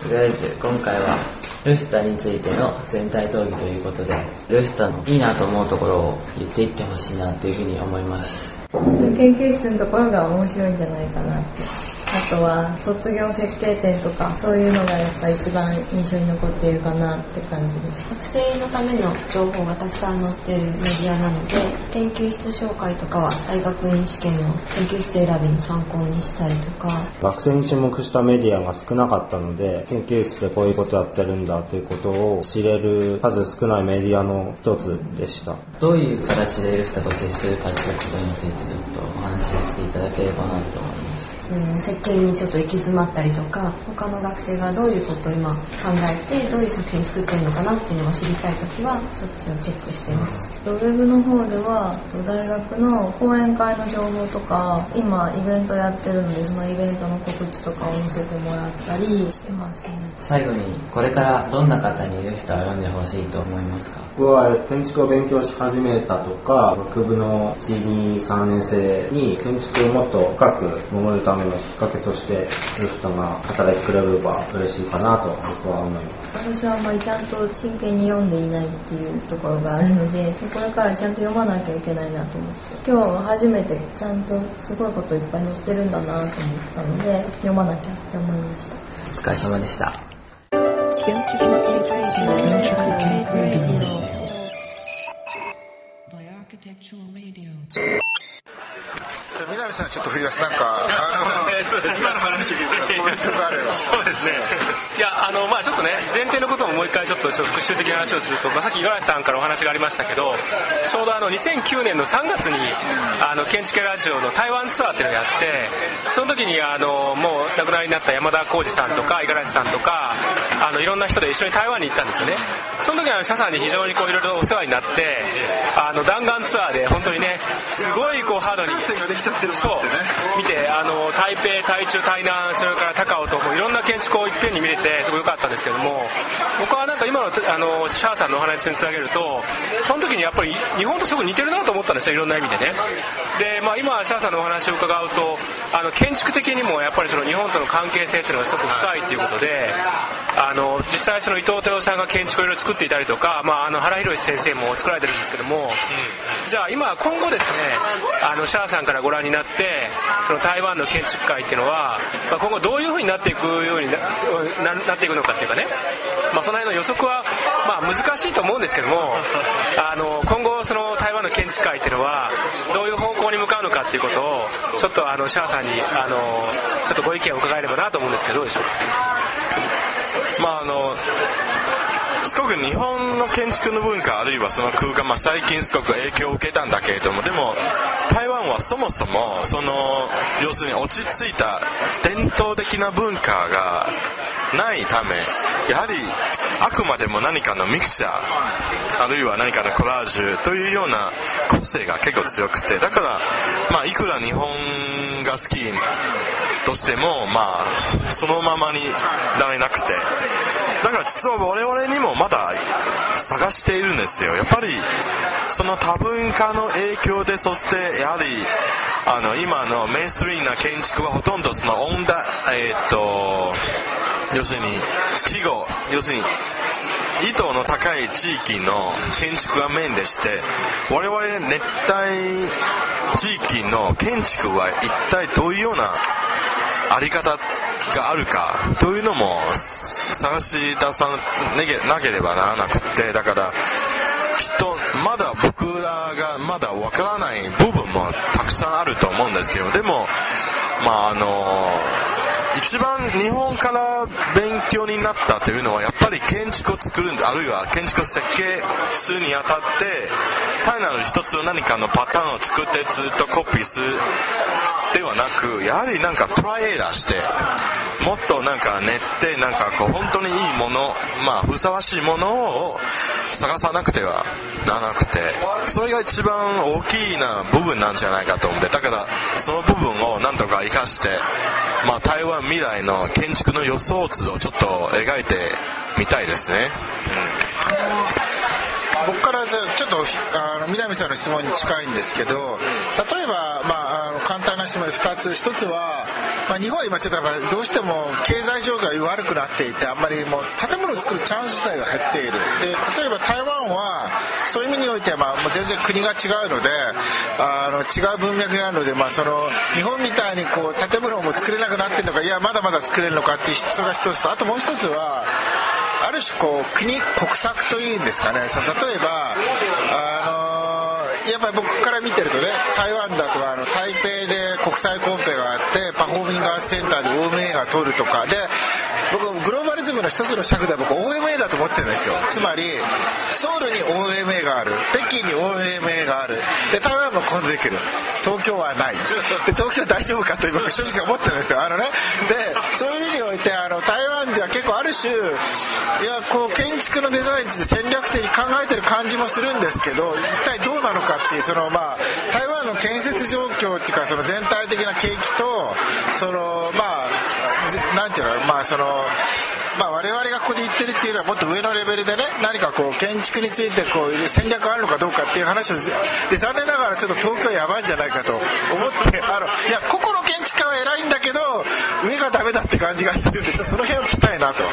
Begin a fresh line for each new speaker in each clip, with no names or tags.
とりあえず今回はルシタについての全体討議ということで、ルシタのいいなと思うところを言っていってほしいなというふうに思います。
研究室のところが面白いんじゃないかなって。あとは卒業設計展とかそういうのがやっぱ一番印象に残っているかなって感じです。
学生のための情報がたくさん載っているメディアなので、研究室紹介とかは大学院試験の研究室選びの参考にしたりとか、
学生に注目したメディアが少なかったので、研究室でこういうことやってるんだということを知れる数少ないメディアの一つでした。
どういう形でルシタと接するかということについてちょっとお話ししていただければなと思います。
設計にちょっと行き詰まったりとか、他の学生がどういうことを今考えてどういう作品作ってるのかなっていうのを知りたいときはそっちをチェックしてます。
ウェブの方では大学の講演会の情報とか、今イベントやってるのでそのイベントの告知とかを見せてもらったりしてますね。
最後にこれからどんな方にルシタを読んでほしいと思いますか？
僕は建築を勉強し始めたとか、学部の1、2、3年生に建築をもっと深く潜るためのきっかけとしてルシタが働いてくれれば嬉しいかなと僕は思います。
私はあんまりちゃんと真剣に読んでいないっていうところがあるので、これからちゃんと読まなきゃいけないなと思って、今日初めてちゃんとすごいこといっぱい載ってるんだなと思ったので読まなきゃって思いました。
お疲れ様でした。
南さんちょっと振り出す、なんかそうです今の話聞いてコメントがあれば。
そうですね。いやちょっとね、前提のことをもう一回ちょっと復習的な話をすると、さっき五十嵐さんからお話がありましたけど、ちょうど2009年の3月に建築系ラジオの台湾ツアーっていうのをやって、その時にもう亡くなりになった山田浩二さんとか五十嵐さんとかいろんな人で一緒に台湾に行ったんですよね。その時は謝さんに非常にいろいろお世話になって、弾丸ツアーで本当にね、すごいハードにそう見て、台北、台中、台南、それから高雄ともいろんな建築をいっぺんに見れてすごい良かったんですけども、僕はなんか今のシャーさんのお話につなげると、その時にやっぱり日本とすごく似てるなと思ったんですよ、いろんな意味でね。で、今シャーさんのお話を伺うと、建築的にもやっぱりその日本との関係性っていうのがすごく深いということで、実際その伊藤豊さんが建築をいろいろ作っていたりとか、原博先生も作られてるんですけども、じゃあ今今後ですね、シャーさんからご覧になってその台湾の建築界っていうのは、今後どういう風になっていくように なっていくのかっていうかね、その辺の予測は難しいと思うんですけども、今後その台湾の建築界っていうのはどういう方向に向かうのかっていうことをちょっとシャーさんにちょっとご意見を伺えればなと思うんですけど、どうでしょうか。
すごく日本の建築の文化あるいはその空間、最近すごく影響を受けたんだけれども、でも台湾はそもそも要するに落ち着いた伝統的な文化がないため、やはりあくまでも何かのミクチャーあるいは何かのコラージュというような個性が結構強くて、だからいくら日本が好きとしてもそのままになれなくて、だから実は我々にもまだ探しているんですよ。やっぱりその多文化の影響で、そしてやはり今のメインストリームな建築はほとんどその要するに季語、要するに緯度の高い地域の建築がメインでして、我々熱帯地域の建築は一体どういうようなあり方があるかというのも探し出さなければならなくて、だからきっとまだ僕らがまだわからない部分もたくさんあると思うんですけど、でも一番日本から勉強になったというのはやっぱり建築を作る、あるいは建築設計するにあたって単なる一つの何かのパターンを作ってずっとコピーするではなく、やはりなんかトライエラーしてもっとなんか練ってなんか本当にいいもの、ふさわしいものを探さなくてはならなくて、それが一番大きな部分なんじゃないかと思って、だからその部分をなんとか生かして台湾未来の建築の予想図をちょっと描いてみたいですね。
僕からちょっと南さんの質問に近いんですけど、例えば、簡単な質問で2つ。1つは日本は今ちょっとどうしても経済状況が悪くなっていて、あんまりもう建物を作るチャンス自体が減っている。で、例えば台湾はそういう意味においてはもう全然国が違うので、違う文脈があるので、その日本みたいにこう建物も作れなくなってるのか、いやまだまだ作れるのかっていう人が一つと、あともう一つはある種こう国策というんですかね。例えばやっぱり僕から見てるとね、台湾だと台北で国際コンペがあってパフォーミングアーツセンターで OMA が取るとかで、僕グローバリズムの一つの尺では僕 OMA だと思ってるんですよ。つまりソウルに OMA がある、北京に OMA がある、で台湾も今度できる、東京はないで、東京大丈夫かと僕正直思ってるんですよ。でそういう意味において台湾では結構ある種こう建築のデザインについて戦略的に考えてる感じもするんですけど、一体どうなのかっていう台湾の建設状況っていうか、その全体的な景気となんていうの我々がここで言ってるっていうのはもっと上のレベルでね、何かこう建築についてこういう戦略があるのかどうかっていう話をで、残念ながらちょっと東京やばいんじゃないかと思って、いや個々の建築家は偉いんだけど上がダメだって感じがするんです。その辺を聞きたいなと。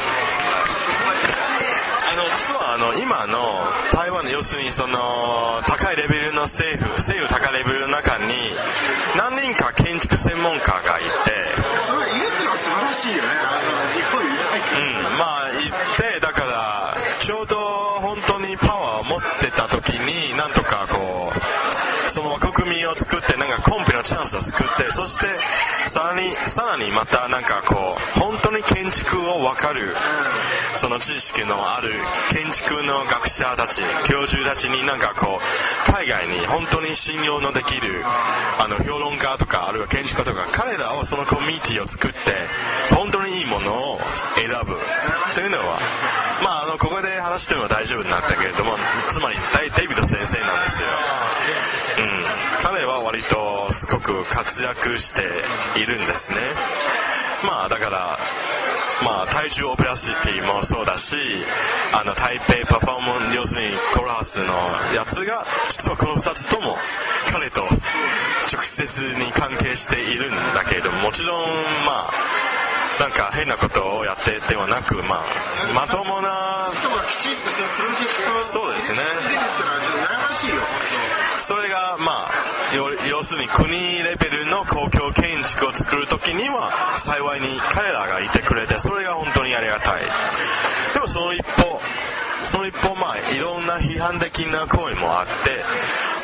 実は今の台湾の要するにその高いレベルの政府高いレベルの中に何人か建築専門家がいて、
それいるっていうのは素晴らしいよね。日本いない
いて、だからちょうど本当にパワーを持ってた時になんとかこうその国民を作って、なんかコンペのチャンスを作って、そしてさらにまたなんかこう本当に建築を分かるその知識のある建築の学者たち、教授たちになんかこう海外に本当に信用のできる評論家とかあるいは建築家とか、彼らをそのコミュニティを作って本当にいいものを選ぶというのはここで話しても大丈夫になったけれども、つまりデイビッド先生なんですよ。彼は割とすごく活躍しているんですね。だから体重オペラシティもそうだし、台北パフォーマンス、要するにコーラハウスのやつが実はこの2つとも彼と直接に関係しているんだけれども、もちろんなんか変なことをやってではなく、まともな
人がきちんとそのプロジェクトを
そうですね。
羨ましいよ。
それが要するに国レベルの公共建築を作るときには幸いに彼らがいてくれて、それが本当にありがたい。でもその一方いろんな批判的な声もあって、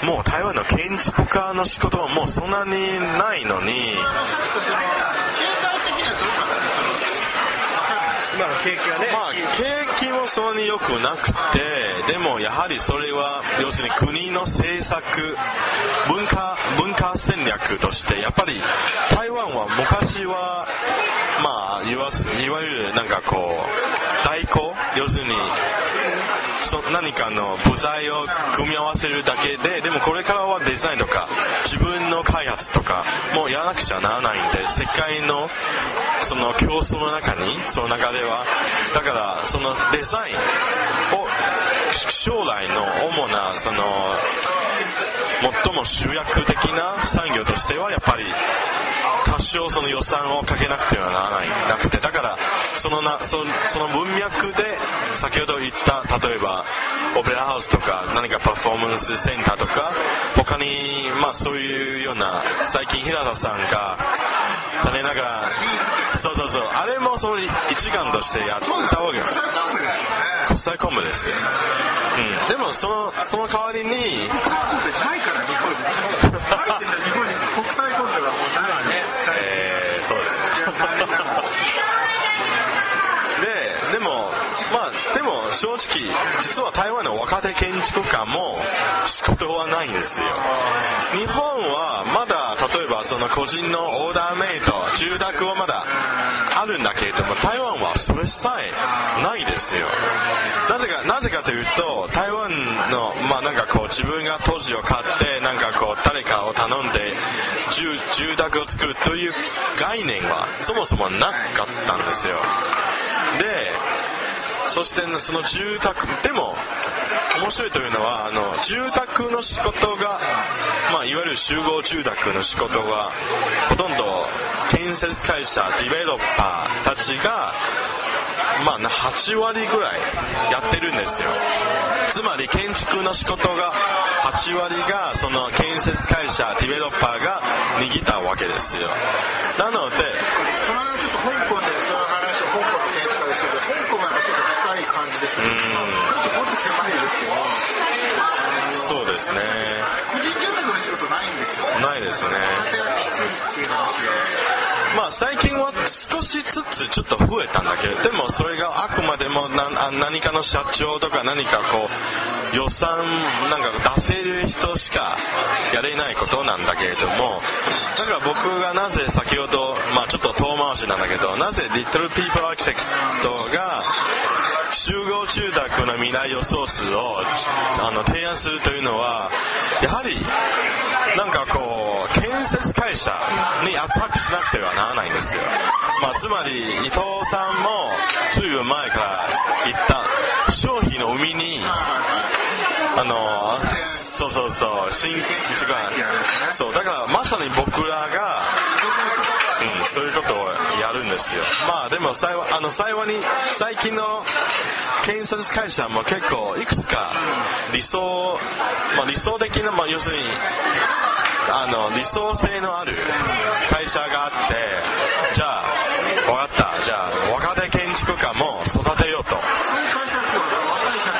もう台湾の建築家の仕事はもうそんなにないのに、
今の景気がね、
景気もそんなに良くなくて、でもやはりそれは要するに国の政策文化戦略として、やっぱり台湾は昔はいわゆるなんかこう代行、要するに何かの部材を組み合わせるだけで、でもこれからはデザインとか自分の開発とかもうやらなくちゃならないんで、世界のその競争の中に、その中ではだからそのデザインを将来の主なその最も集約的な産業としてはやっぱり多少その予算をかけなくてはならなくて、だからその文脈で先ほど言った例えばオペラハウスとか何かパフォーマンスセンターとか他にそういうような、最近平田さんが種ながらそうあれもその一丸としてやったわけです。国際コンペですよ。でもその代わりに
ないから日本にないんですよ。日本に国際コンペがもうないね。
そうですでも正直実は台湾の若手建築家も仕事はないんですよ。日本はまだ例えばその個人のオーダーメイド住宅はまだあるんだけれども、台湾はそれさえないですよ。なぜかというと、台湾のなんかこう自分が土地を買ってなんかこう誰かを頼んで住宅を作るという概念はそもそもなかったんですよ。でそしてその住宅でも面白いというのは住宅の仕事が、いわゆる集合住宅の仕事がほとんど建設会社ディベロッパーたちが8割ぐらいやってるんですよ。つまり建築の仕事が8割がその建設会社ディベロッパーが握ったわけですよ。なので
この間ちょっと香港でその話を香港の建築家でしてて、香港もやっぱ結構近い感じでしたね。もっと狭いですけど。
そうですね。
個人住宅の仕事ないんですよ。
ないですね。
建てがきついっていう話で。
最近は少しずつちょっと増えたんだけど、でもそれがあくまでも何かの社長とか何か予算出せる人しかやれないことなんだけれども、だから僕がなぜ先ほどちょっと遠回しなんだけど、なぜ Little People Architect が集合住宅の未来予想図を提案するというのは、やはり建設会社にアタックしなくてはならないんですよ。つまり伊藤さんもずいぶん前から言った商品の海にそう新建築がそうだからまさに僕らがそういうことをやるんですよ。でも幸いに最近の建設会社も結構いくつか理想的な、要するに理想性のある会社があって、じゃあ分かった、じゃあ若手建築家も育てようと。
そういう会社って若い社長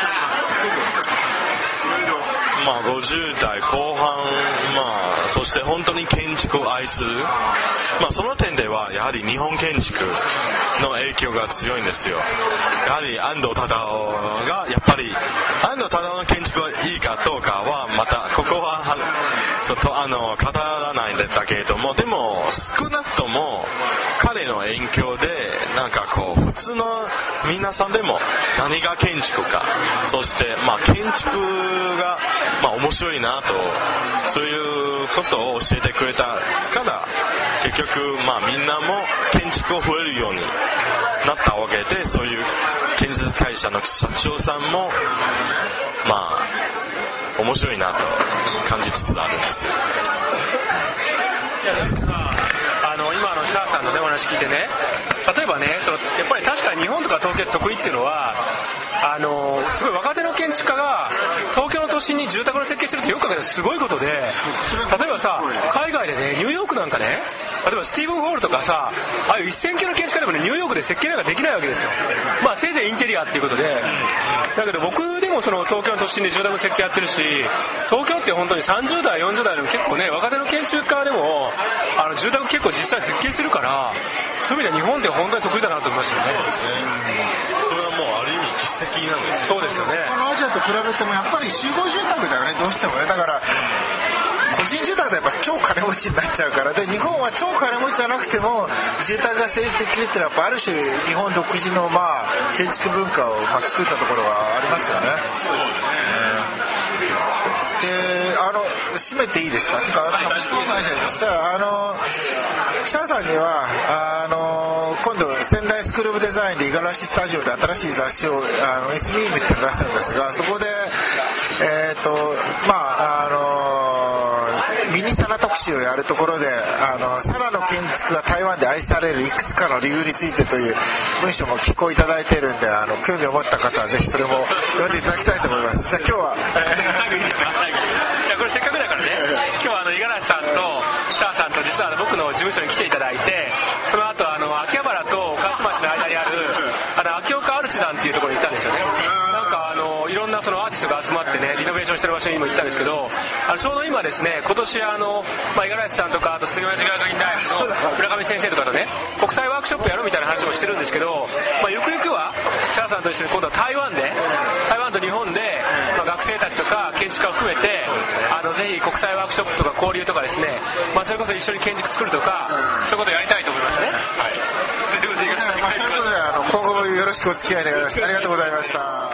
なんですよ。
50代後半、そして本当に建築を愛する、その点ではやはり日本建築の影響が強いんですよ。やはり安藤忠雄が安藤忠雄の建築がいいかどうかはまたここはちょっと語らないんだけれども、でも少なくとも彼の影響で普通の皆さんでも何が建築か、そして建築が面白いなと、そういうことを教えてくれたから結局みんなも建築を増えるようになったわけで、そういう建設会社の社長さんも面白いなと感じつつあるんですよ。
今シャーさんの、お話聞いてね、例えばねやっぱり確かに日本とか東京得意っていうのはすごい若手の建築家が東京の都心に住宅の設計してるってよく考えたらすごいことで、例えばさ海外でねニューヨークなんかね、例えばスティーブン・ホールとかさ、ああいう一線級の建築家でもねニューヨークで設計なんかできないわけですよ。せいぜいインテリアっていうことで、だけど僕でも東京の都心で住宅の設計やってるし、東京って本当に30代40代の結構ね若手の建築家でも住宅結構実際設計するから、そういう意味では日本って本当に得意だなと思いますよね。
そうですね。それはもうある意味奇跡なんですよ。
そうですよね。
このアジアと比べてもやっぱり集合住宅だよね、どうしてもね。だから個人住宅でやっぱ超金持ちになっちゃうから、で日本は超金持ちじゃなくても住宅が成立できるっていうのはやっぱある種日本独自の建築文化を作ったところがありますよね。
そうですね。
で締めていいですか。質問したらシャンさんには今度仙台スクールオブデザインで五十嵐スタジオで新しい雑誌をSBM って出すんですが、そこでミニサラ特集をやるところでサラの建築が台湾で愛されるいくつかの理由についてという文章も寄稿いただいているんで、興味を持った方はぜひそれも読んでいただきたいと思います。じゃあ今日は
最後いいですか。最後これせっかくだからね、今日は五十嵐さんとシャーさんと実は僕の事務所に来ていただいて、その後秋葉原と烏町の間にある秋岡アルチザンっていうところに行ったんですよね。いろんなアーティストが集まってねリノベーションしてる場所にも行ったんですけど、ちょうど今ですね、今年五十嵐さんとかあと杉町学院大学の村上先生とかとね国際ワークショップやろうみたいな話もしてるんですけど、ゆくゆくはシャーさんと一緒に今度は台湾と日本で、学生たちとか建築家を含めてぜひ国際ワークショップとか交流とかですね、それこそ一緒に建築作るとかそういうことをやりたいと思いますね。はい。ということで今後もよろしくお付き合い願います。ありがとうございました。